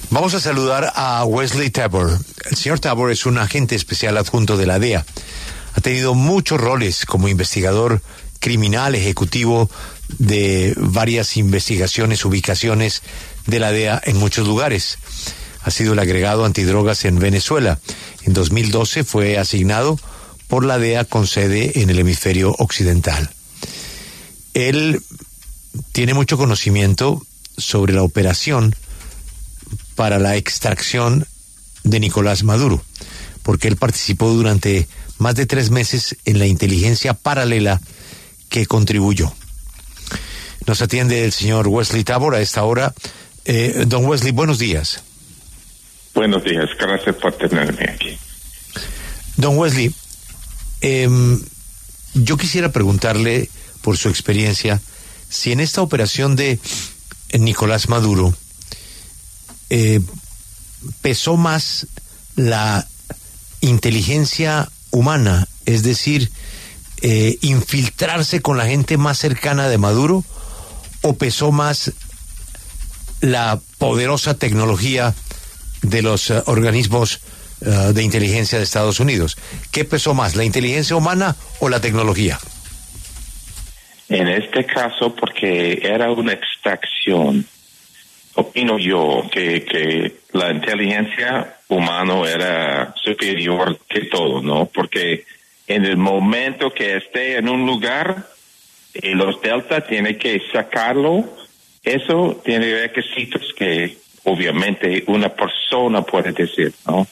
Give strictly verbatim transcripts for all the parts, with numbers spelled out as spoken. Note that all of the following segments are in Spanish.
Vamos a saludar a Wesley Tabor. El señor Tabor es un agente especial adjunto de la D E A. Ha tenido muchos roles como investigador criminal, ejecutivo de varias investigaciones, ubicaciones de la D E A en muchos lugares. Ha sido el agregado antidrogas en Venezuela. En dos mil doce fue asignado por la D E A con sede en el hemisferio occidental. Él tiene mucho conocimiento sobre la operación para la extracción de Nicolás Maduro, porque él participó durante más de tres meses en la inteligencia paralela que contribuyó. Nos atiende el señor Wesley Tabor a esta hora. Eh, don Wesley, buenos días. Buenos días, gracias por tenerme aquí. Don Wesley, eh, yo quisiera preguntarle, por su experiencia, si en esta operación de Nicolás Maduro eh, pesó más la inteligencia humana, es decir, eh, infiltrarse con la gente más cercana de Maduro, o pesó más la poderosa tecnología de los uh, organismos uh, de inteligencia de Estados Unidos. ¿Qué pesó más, la inteligencia humana o la tecnología? En este caso, porque era una extracción, opino yo que, que la inteligencia humana era superior que todo, ¿no? Porque en el momento que esté en un lugar, eh, los Delta tienen que sacarlo. Eso tiene requisitos que obviamente una persona puede decir, ¿no?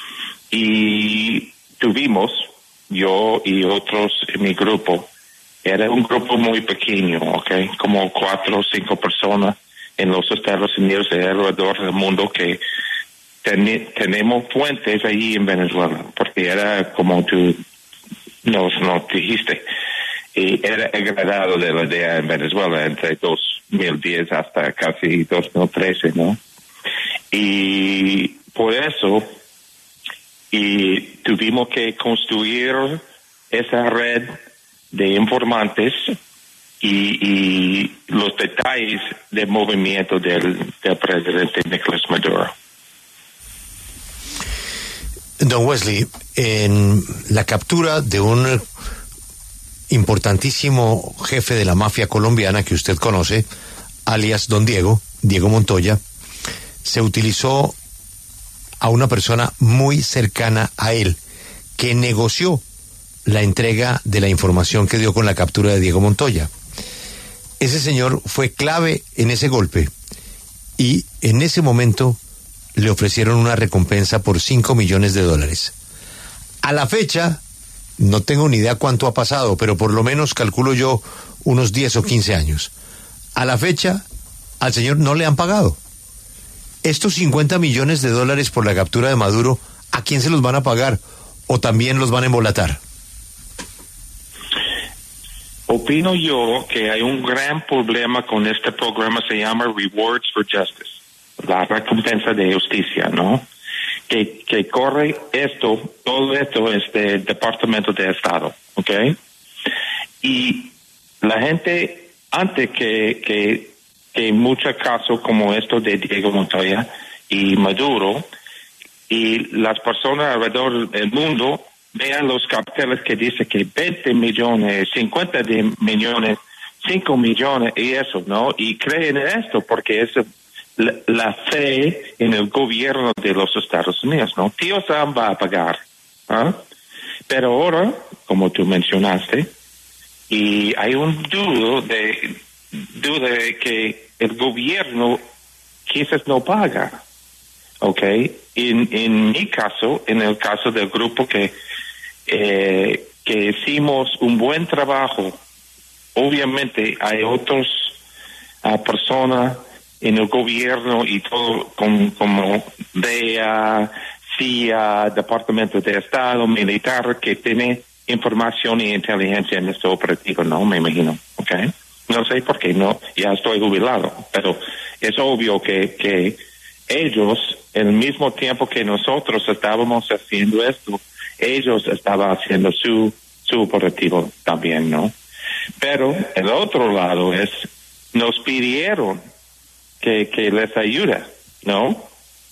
Y tuvimos, yo y otros en mi grupo, era un grupo muy pequeño, ¿ok? Como cuatro o cinco personas en los Estados Unidos y alrededor del mundo que ten, tenemos fuentes allí en Venezuela, porque era como tú nos, nos dijiste, y era agregado de la D E A en Venezuela entre dos mil diez hasta casi dos mil trece, ¿no? Y por eso y tuvimos que construir esa red de informantes y, y los detalles del movimiento del, del presidente Nicolás Maduro. Don Wesley, en la captura de un importantísimo jefe de la mafia colombiana que usted conoce, alias Don Diego, Diego Montoya, se utilizó a una persona muy cercana a él, que negoció la entrega de la información que dio con la captura de Diego Montoya. Ese señor fue clave en ese golpe y en ese momento le ofrecieron una recompensa por cinco millones de dólares. A la fecha, no tengo ni idea cuánto ha pasado, pero por lo menos calculo yo unos diez o quince años. A la fecha, al señor no le han pagado. Estos cincuenta millones de dólares por la captura de Maduro, ¿a quién se los van a pagar? ¿O también los van a embolatar? Opino yo que hay un gran problema con este programa, se llama Rewards for Justice, la recompensa de justicia, ¿no? Que, que corre esto, todo esto es del Departamento de Estado, ¿ok? Y la gente, antes que, que, que en muchos casos como esto de Diego Montoya y Maduro, y las personas alrededor del mundo vean los carteles que dice que veinte millones, cincuenta millones, cinco millones y eso, ¿no? Y creen en esto porque es la, la fe en el gobierno de los Estados Unidos, ¿no? Tío Sam va a pagar, ¿ah? Pero ahora, como tú mencionaste, y hay un dudo de, duda de que el gobierno quizás no paga, ¿ok? En, en mi caso, en el caso del grupo que Eh, que hicimos un buen trabajo. Obviamente hay otras uh, personas en el gobierno y todo como, como D E A, C I A, Departamento de Estado, Militar, que tiene información y inteligencia en este operativo, ¿no? Me imagino, ¿ok? No sé por qué, no, ya estoy jubilado, pero es obvio que, que ellos, en el mismo tiempo que nosotros estábamos haciendo esto, ellos estaban haciendo su, su operativo también, ¿no? Pero el otro lado es, nos pidieron que, que les ayuda, ¿no?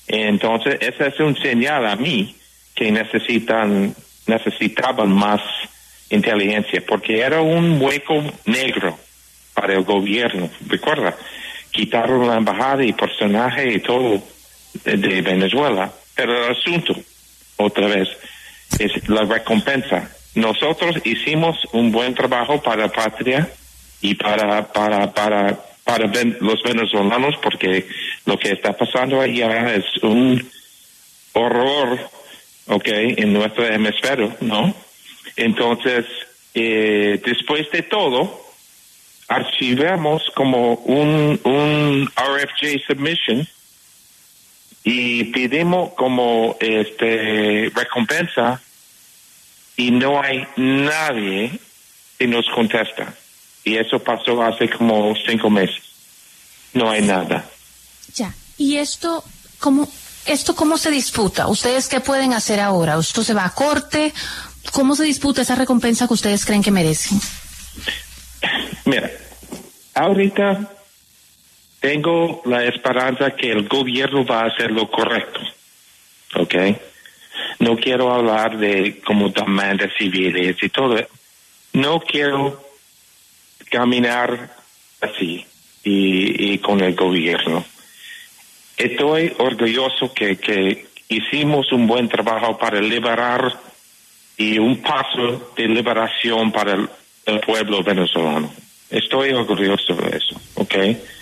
Entonces, esa es un señal a mí que necesitan, necesitaban más inteligencia, porque era un hueco negro para el gobierno. Recuerda, quitaron la embajada y personaje y todo de, de Venezuela, pero el asunto, otra vez, es la recompensa. Nosotros hicimos un buen trabajo para la patria y para, para, para, para ven, los venezolanos, porque lo que está pasando allá es un horror, ok, en nuestro hemisferio, ¿no? Entonces, eh, después de todo, archivamos como un, un R F J submission y pedimos como este recompensa y no hay nadie que nos contesta. Y eso pasó hace como cinco meses. No hay nada. Ya. ¿Y esto cómo, esto cómo se disputa? ¿Ustedes qué pueden hacer ahora? ¿Esto se va a corte? ¿Cómo se disputa esa recompensa que ustedes creen que merecen? Mira, ahorita tengo la esperanza que el gobierno va a hacer lo correcto, ¿ok? No quiero hablar de como demandas civiles y todo. No quiero caminar así y, y con el gobierno. Estoy orgulloso que, que hicimos un buen trabajo para liberar y un paso de liberación para el, el pueblo venezolano. Estoy orgulloso de eso, ¿ok?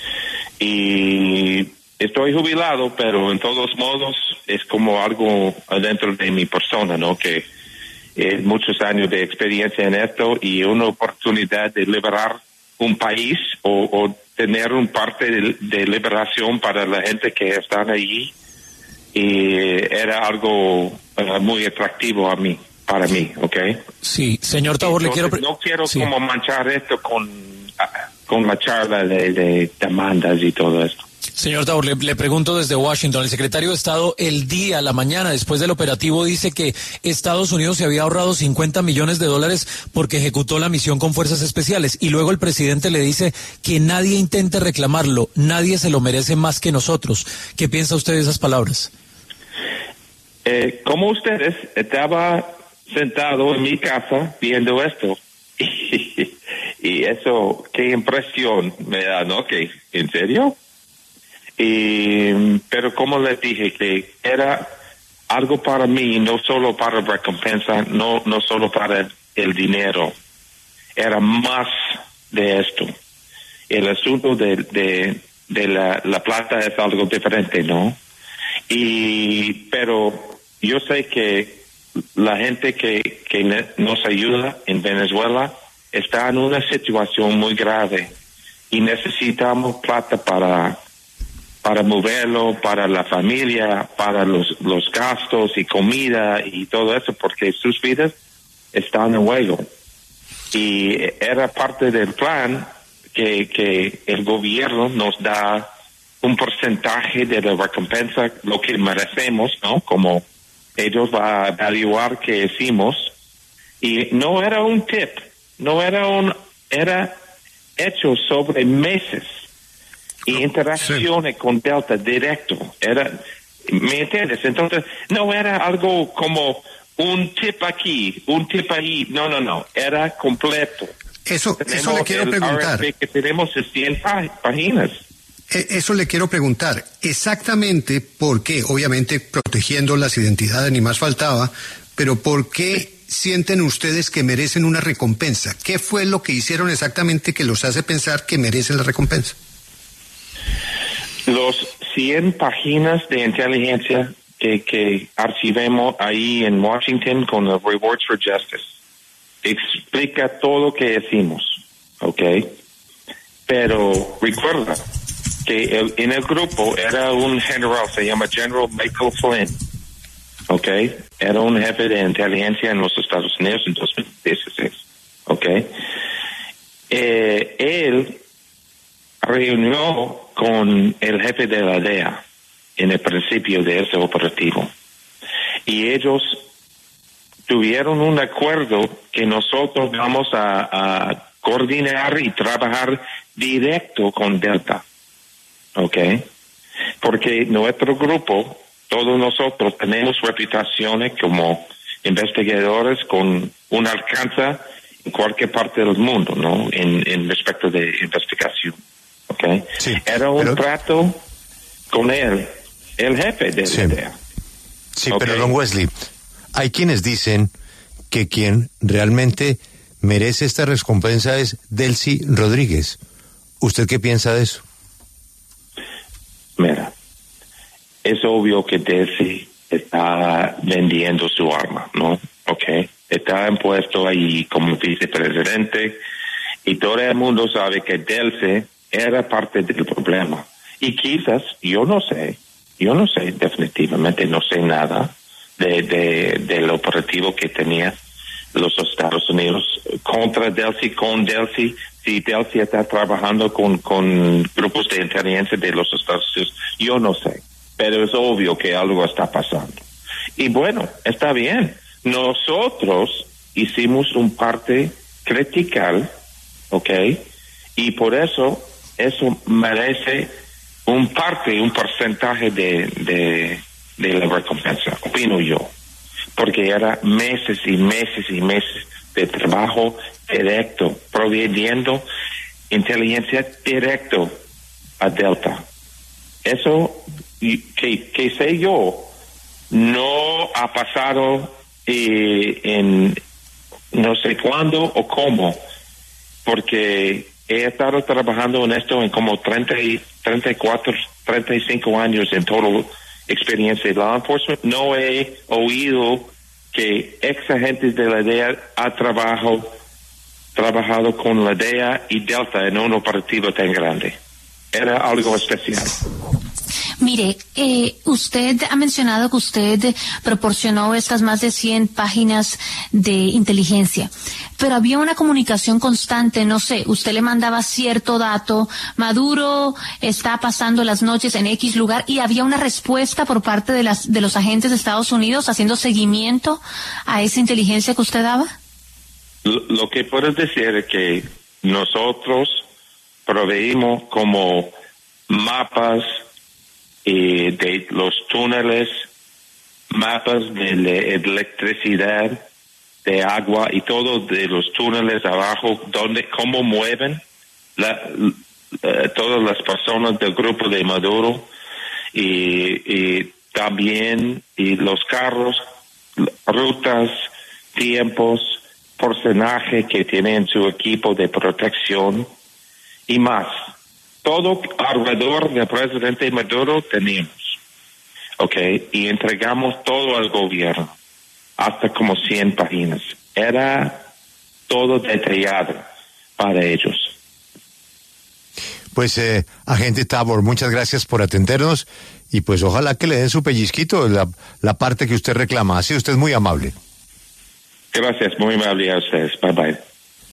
Y estoy jubilado, pero en todos modos es como algo adentro de mi persona, ¿no? Que eh, muchos años de experiencia en esto y una oportunidad de liberar un país o, o tener un parte de, de liberación para la gente que están allí, y era algo uh, muy atractivo a mí, para mí, ¿ok? Sí, señor Tabor, Entonces, le quiero... no quiero sí. como manchar esto con, con la charla de, de demandas y todo esto. Señor Tabor, le, le pregunto desde Washington, el secretario de Estado el día, la mañana, después del operativo, dice que Estados Unidos se había ahorrado cincuenta millones de dólares porque ejecutó la misión con fuerzas especiales, y luego el presidente le dice que nadie intente reclamarlo, nadie se lo merece más que nosotros. ¿Qué piensa usted de esas palabras? Eh, como ustedes, estaba sentado en mi casa viendo esto, y, y eso, qué impresión me da, ¿no? Que, ¿en serio? Y, pero como les dije, que era algo para mí, no solo para recompensa, no, no solo para el, el dinero, era más de esto. El asunto de, de, de la, la plata es algo diferente, ¿no? Y, pero yo sé que la gente que, que nos ayuda en Venezuela está en una situación muy grave y necesitamos plata para para moverlo, para la familia, para los, los gastos y comida y todo eso, porque sus vidas están en juego. Y era parte del plan que, que el gobierno nos da un porcentaje de la recompensa, lo que merecemos, ¿no? Como ellos van a evaluar qué hicimos. Y no era un tip, no era un, era hecho sobre meses. Y interacciones sí. con Delta directo. Era, ¿me entiendes? Entonces, no era algo como un tip aquí, un tip ahí. No, no, no. Era completo. Eso, eso le quiero preguntar. R F que tenemos cien páginas. Eso le quiero preguntar. Exactamente por qué, obviamente protegiendo las identidades, ni más faltaba, pero ¿por qué sienten ustedes que merecen una recompensa? ¿Qué fue lo que hicieron exactamente que los hace pensar que merecen la recompensa? Los cien páginas de inteligencia que, que archivemos ahí en Washington con los Rewards for Justice explica todo lo que hicimos, ¿ok? Pero recuerda que el, en el grupo era un general, se llama General Michael Flynn, ¿ok? Era un jefe de inteligencia en los Estados Unidos en dos mil dieciséis, ¿ok? Eh, él reunió con el jefe de la D E A en el principio de ese operativo. Y ellos tuvieron un acuerdo que nosotros vamos a, a coordinar y trabajar directo con Delta. ¿Ok? Porque nuestro grupo Todos nosotros tenemos reputaciones como investigadores con un alcance en cualquier parte del mundo, ¿no? En, en respecto de investigación, ¿ok? Sí, Era un pero... trato con él, el jefe de sí. la D E A. Sí, Okay. pero don Wesley, hay quienes dicen que quien realmente merece esta recompensa es Delcy Rodríguez. ¿Usted qué piensa de eso? Mira, es obvio que Delcy está vendiendo su arma, ¿no? Okay. Está impuesto ahí como vicepresidente y todo el mundo sabe que Delcy era parte del problema. Y quizás, yo no sé, yo no sé, definitivamente no sé nada de, de del operativo que tenía los Estados Unidos contra Delcy, con Delcy, si Delcy está trabajando con, con grupos de inteligencia de los Estados Unidos, yo no sé, pero es obvio que algo está pasando. Y bueno, está bien, nosotros hicimos un parte critical, ¿ok? Y por eso, eso merece un parte, un porcentaje de, de, de la recompensa, opino yo. Porque era meses y meses y meses de trabajo directo, proveyendo inteligencia directo a Delta. Eso, que, que sé yo, no ha pasado eh, en no sé cuándo o cómo, porque he estado trabajando en esto en como treinta, treinta y cuatro, treinta y cinco años en total experiencia de law enforcement. No he oído que ex agentes de la D E A ha trabajado, trabajado con la D E A y Delta en un operativo tan grande. Era algo especial. Mire, eh, usted ha mencionado que usted proporcionó estas más de cien páginas de inteligencia, pero había una comunicación constante, no sé, usted le mandaba cierto dato, Maduro está pasando las noches en X lugar, y había una respuesta por parte de las de los agentes de Estados Unidos haciendo seguimiento a esa inteligencia que usted daba. Lo, lo que puedo decir es que nosotros proveímos como mapas Eh, de los túneles, mapas de le- electricidad, de agua y todo de los túneles abajo, donde cómo mueven la, uh, todas las personas del grupo de Maduro y, y también y los carros, rutas, tiempos, porcentaje que tienen su equipo de protección y más. Todo alrededor del presidente Maduro teníamos, ¿ok? Y entregamos todo al gobierno, hasta como cien páginas. Era todo detallado para ellos. Pues, eh, agente Tabor, muchas gracias por atendernos y pues ojalá que le den su pellizquito, la, la parte que usted reclama. Ha sido usted muy amable. Gracias, muy amable a ustedes. Bye bye.